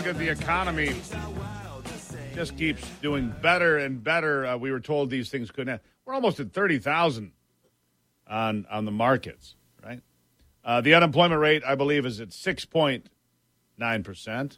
look at the economy, just keeps doing better and better. We were told these things couldn't happen. We're almost at 30,000 on the markets, right? The unemployment rate, I believe, is at 6.9%.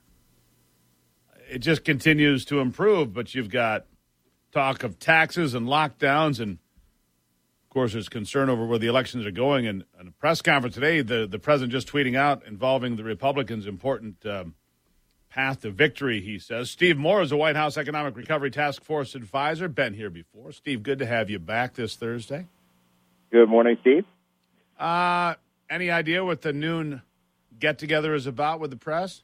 It just continues to improve, but you've got talk of taxes and lockdowns, and of course there's concern over where the elections are going. And in a press conference today, the president just tweeting out involving the Republicans' important path to victory, he says. Steve Moore is a White House Economic Recovery Task Force advisor. Been here before. Steve, good to have you back this Thursday. Good morning, Steve. Any idea what the noon get-together is about with the press?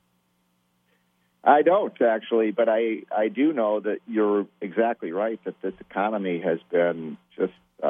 I don't, actually, but I do know that you're exactly right, that this economy has been just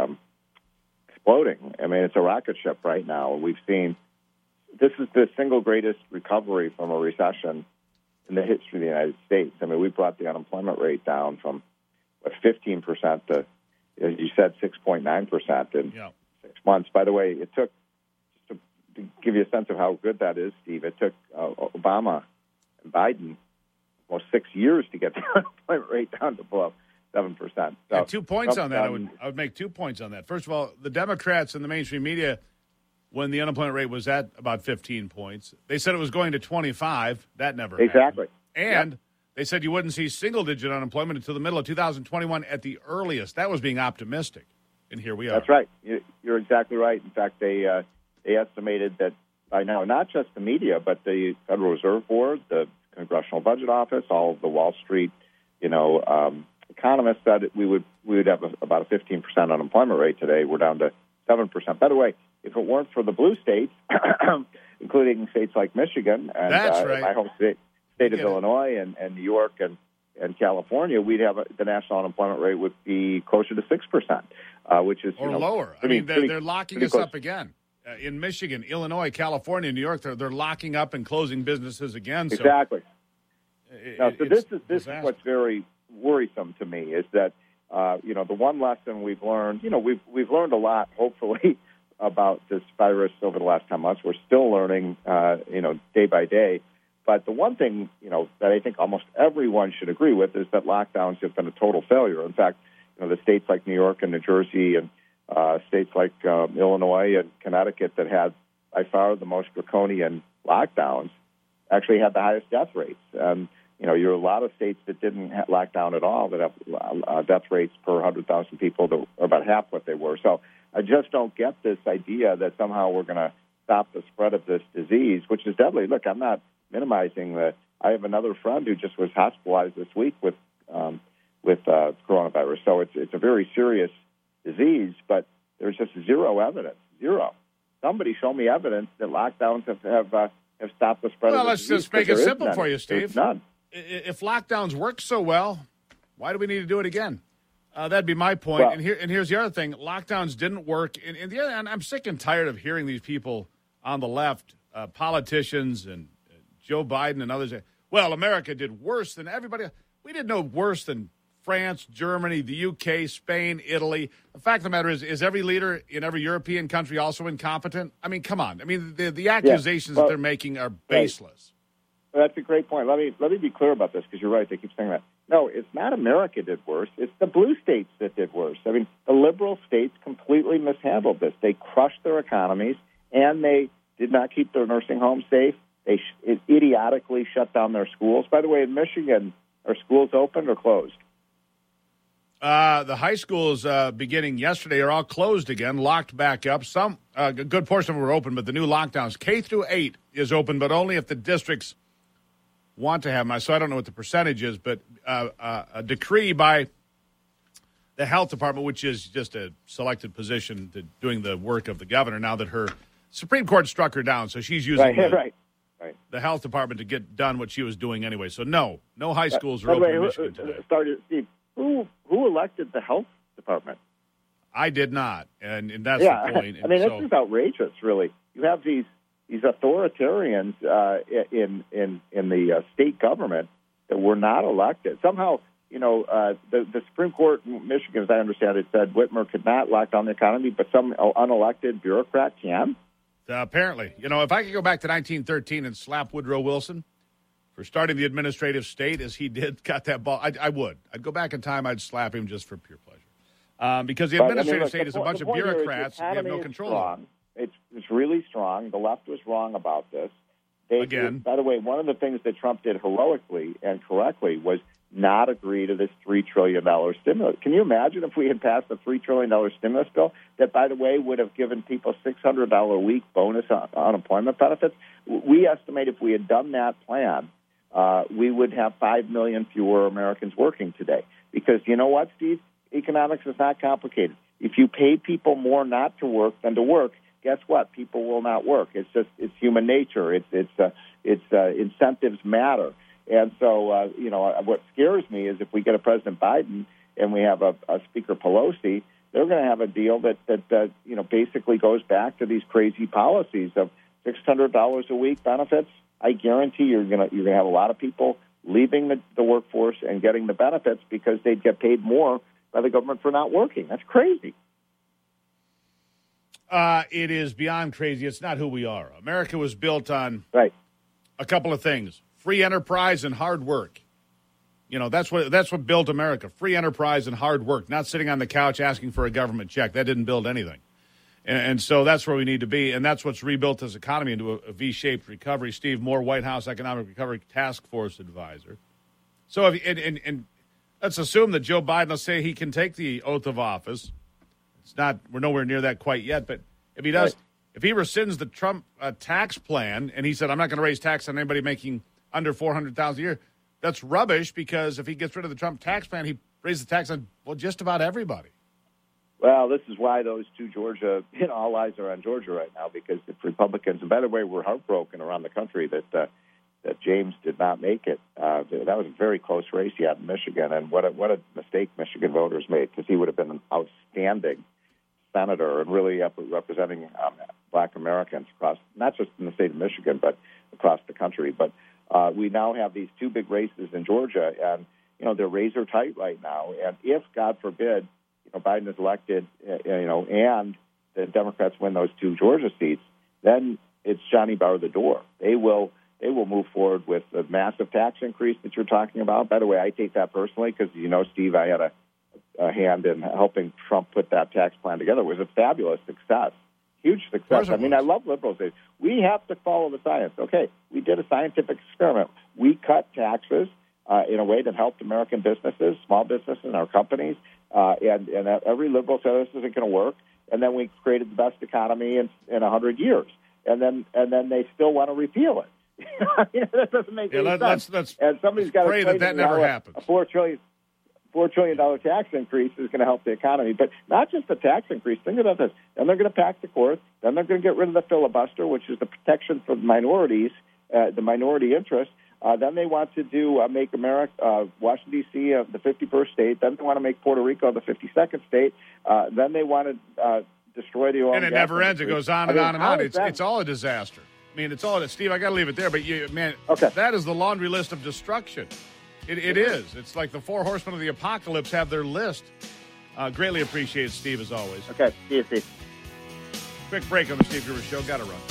exploding. I mean, it's a rocket ship right now. We've seen this is the single greatest recovery from a recession in the history of the United States. I mean, we brought the unemployment rate down from, 15% to, as you said, 6.9% in 6 months. By the way, it took, just to give you a sense of how good that is, Steve, it took Obama and Biden almost 6 years to get the unemployment rate down to below 7%. So, yeah, 2 points on that. I would make 2 points on that. First of all, the Democrats and the mainstream media, when the unemployment rate was at about 15 points, they said it was going to 25. That never exactly happened. And they said you wouldn't see single-digit unemployment until the middle of 2021 at the earliest. That was being optimistic, and here we are. That's right. You're exactly right. In fact, they estimated that by now, not just the media, but the Federal Reserve Board, the Congressional Budget Office, all of the Wall Street, economists said we would have about a 15% unemployment rate today. We're down to 7%. By the way, if it weren't for the blue states, including states like Michigan and my home state of Illinois and New York and California, we'd have the national unemployment rate would be closer to 6%, which is lower. They're locking us up again. In Michigan, Illinois, California, New York, they're locking up and closing businesses again. So exactly. This is what's very worrisome to me is that the one lesson we've learned. We've learned a lot, hopefully, about this virus over the last 10 months. We're still learning, day by day. But the one thing, that I think almost everyone should agree with is that lockdowns have been a total failure. In fact, the states like New York and New Jersey and states like Illinois and Connecticut that had by far the most draconian lockdowns actually had the highest death rates. You're a lot of states that didn't lock down at all that have death rates per 100,000 people that are about half what they were. So I just don't get this idea that somehow we're going to stop the spread of this disease, which is deadly. Look, I'm not minimizing that. I have another friend who just was hospitalized this week with coronavirus. So it's a very serious disease, but there's just zero evidence. Zero. Somebody show me evidence that lockdowns have stopped the spread of the disease. Well, let's just make it simple for you, Steve. There's none. If lockdowns work so well, why do we need to do it again? That'd be my point. Well, and here's the other thing. Lockdowns didn't work. And the other, and I'm sick and tired of hearing these people on the left, politicians and Joe Biden and others say, well, America did worse than everybody else. We did no worse than France, Germany, the UK, Spain, Italy. The fact of the matter is every leader in every European country also incompetent? I mean, come on. I mean, the accusations that they're making are baseless. Well, that's a great point. Let me be clear about this because you're right. They keep saying that. No, it's not America did worse. It's the blue states that did worse. I mean, the liberal states completely mishandled this. They crushed their economies, and they did not keep their nursing homes safe. They idiotically shut down their schools. By the way, in Michigan, are schools open or closed? The high schools beginning yesterday are all closed again, locked back up. Some a good portion of them are open, but the new lockdowns, K through 8 is open, but only if the districts want to have them. So I don't know what the percentage is, but a decree by the health department, which is just a selected position to doing the work of the governor, now that her Supreme Court struck her down, so she's using the health department to get done what she was doing anyway. So no high schools are open in Michigan today. Steve, who elected the health department? I did not, and that's the point. I mean, this is outrageous, really. You have these authoritarians in the state government that were not elected. Somehow, the Supreme Court in Michigan, as I understand it, said Whitmer could not lock down the economy, but some unelected bureaucrat can. Apparently. If I could go back to 1913 and slap Woodrow Wilson, for starting the administrative state as he did, got that ball. I would. I'd go back in time. I'd slap him just for pure pleasure. Because the administrative state is a bunch of bureaucrats and we have no control over it. It's really strong. The left was wrong about this. Again. By the way, one of the things that Trump did heroically and correctly was not agree to this $3 trillion stimulus. Can you imagine if we had passed a $3 trillion stimulus bill that, by the way, would have given people $600 a week bonus unemployment benefits? We estimate if we had done that plan, we would have 5 million fewer Americans working today. Because you know what, Steve? Economics is not complicated. If you pay people more not to work than to work, guess what? People will not work. It's human nature. Incentives matter. And so, what scares me is if we get a President Biden and we have a Speaker Pelosi, they're going to have a deal that basically goes back to these crazy policies of $600 a week benefits. I guarantee you're going to have a lot of people leaving the workforce and getting the benefits because they'd get paid more by the government for not working. That's crazy. It is beyond crazy. It's not who we are. America was built on a couple of things: free enterprise and hard work. That's what built America: free enterprise and hard work. Not sitting on the couch asking for a government check. That didn't build anything. And so that's where we need to be, and that's what's rebuilt this economy into a V-shaped recovery. Steve Moore, White House Economic Recovery Task Force advisor. So, and let's assume that Joe Biden will say he can take the oath of office. We're nowhere near that quite yet, but if he does, if he rescinds the Trump tax plan and he said, I'm not going to raise tax on anybody making under $400,000 a year, that's rubbish, because if he gets rid of the Trump tax plan, he raises the tax on, just about everybody. Well, this is why those two Georgia, all eyes are on Georgia right now, because if Republicans, and by the way, we're heartbroken around the country that James did not make it. That was a very close race he had in Michigan, and what a mistake Michigan voters made, because he would have been an outstanding senator and really representing Black Americans across, not just in the state of Michigan, but across the country. But we now have these two big races in Georgia, and they're razor tight right now. And if, God forbid, Biden is elected, and the Democrats win those two Georgia seats, then it's Johnny bar the door. They will move forward with the massive tax increase that you're talking about. By the way, I take that personally because, Steve, I had a hand in helping Trump put that tax plan together. It was a fabulous success, huge success. I mean, I love liberals. We have to follow the science. Okay, we did a scientific experiment. We cut taxes in a way that helped American businesses, small businesses, and our companies, and every liberal said this isn't going to work. And then we created the best economy in 100 years. And then they still want to repeal it. That doesn't make any sense. Let's and somebody's got to pray that never happens. A $4 trillion tax increase is going to help the economy, but not just the tax increase. Think about this. Then they're going to pack the court. Then they're going to get rid of the filibuster, which is the protection for minorities, the minority interest. Then they want to make America, Washington, D.C., the 51st state. Then they want to make Puerto Rico the 52nd state. Then they want to destroy the oil and it never ends. It goes on and on and on. It's all a disaster. I mean, it's all, Steve, I got to leave it there, but that is the laundry list of destruction. It is. It's like the four horsemen of the apocalypse have their list. Greatly appreciate it, Steve, as always. Okay. See you, Steve. Quick break on the Steve Gruber Show. Got to run.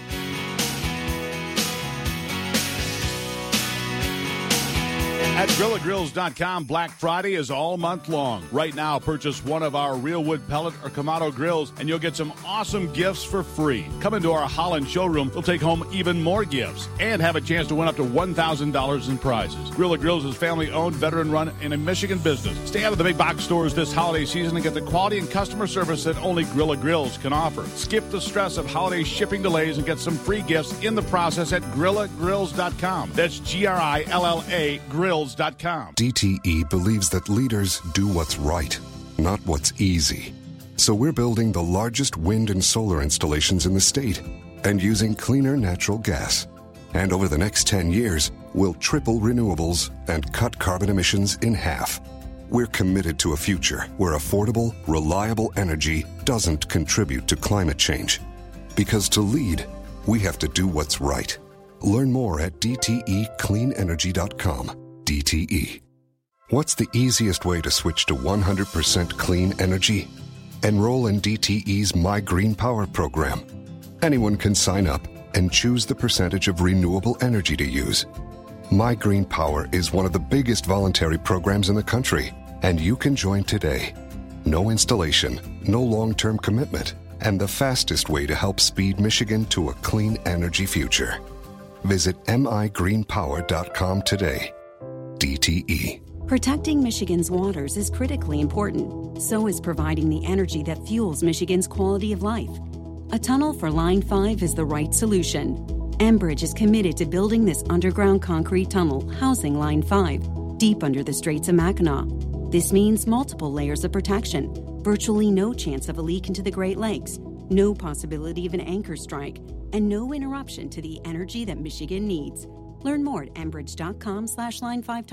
At GrillaGrills.com, Black Friday is all month long. Right now, purchase one of our Real Wood pellet or Kamado grills, and you'll get some awesome gifts for free. Come into our Holland showroom. You'll take home even more gifts and have a chance to win up to $1,000 in prizes. Grilla Grills is family-owned, veteran-run, and a Michigan business. Stay out of the big box stores this holiday season and get the quality and customer service that only Grilla Grills can offer. Skip the stress of holiday shipping delays and get some free gifts in the process at GrillaGrills.com. That's GRILLA Grills.com. DTE believes that leaders do what's right, not what's easy. So we're building the largest wind and solar installations in the state and using cleaner natural gas. And over the next 10 years, we'll triple renewables and cut carbon emissions in half. We're committed to a future where affordable, reliable energy doesn't contribute to climate change. Because to lead, we have to do what's right. Learn more at DTECleanEnergy.com. DTE. What's the easiest way to switch to 100% clean energy? Enroll in DTE's My Green Power program. Anyone can sign up and choose the percentage of renewable energy to use. My Green Power is one of the biggest voluntary programs in the country, and you can join today. No installation, no long-term commitment, and the fastest way to help speed Michigan to a clean energy future. Visit migreenpower.com today. DTE. Protecting Michigan's waters is critically important. So is providing the energy that fuels Michigan's quality of life. A tunnel for Line 5 is the right solution. Enbridge is committed to building this underground concrete tunnel housing Line 5, deep under the Straits of Mackinac. This means multiple layers of protection, virtually no chance of a leak into the Great Lakes, no possibility of an anchor strike, and no interruption to the energy that Michigan needs. Learn more at enbridge.com/line5